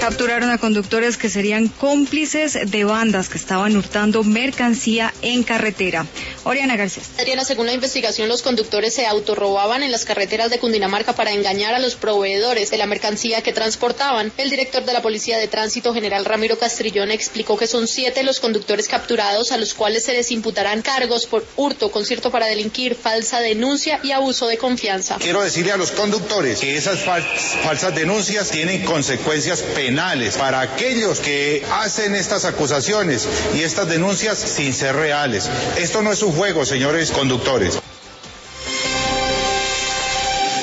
Capturaron a conductores que serían cómplices de bandas que estaban hurtando mercancía en carretera. Oriana García. Adriana, según la investigación, los conductores se autorrobaban en las carreteras de Cundinamarca para engañar a los proveedores de la mercancía que transportaban. El director de la Policía de Tránsito, general Ramiro Castrillón, explicó que son 7 los conductores capturados, a los cuales se les imputarán cargos por hurto, concierto para delinquir, falsa denuncia y abuso de confianza. Quiero decirle a los conductores que esas falsas denuncias tienen consecuencias penales para aquellos que hacen estas acusaciones y estas denuncias sin ser reales. Esto no es un juego, señores conductores.